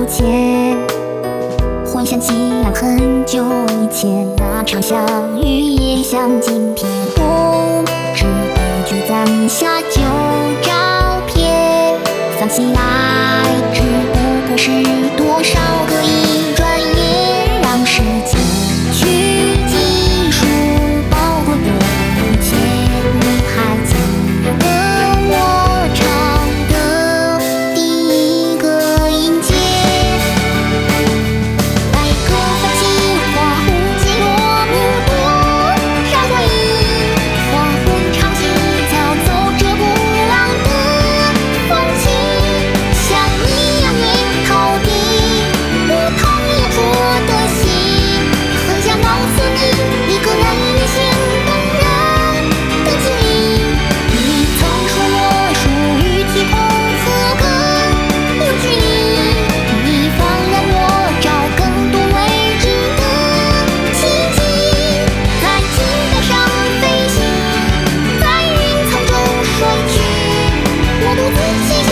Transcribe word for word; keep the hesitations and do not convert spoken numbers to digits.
不见。回想起来很久以前，那场相遇也像今天。不知不觉攒下旧照片，翻起来只不过是多少个一转眼，让时间去记述宝贵的一切。你还记得我唱的第一个音节？白鸽泛起花蝴蝶落幕，多少回忆，黄昏长街交走着不老的风情。像你样也逃避不同也错的心，很想告诉你一个人旅行动人的经历。你曾说我属于天空和更有距离，你放任我找更多未知的奇迹，在期待上飞行，在云层中睡去，我独自行。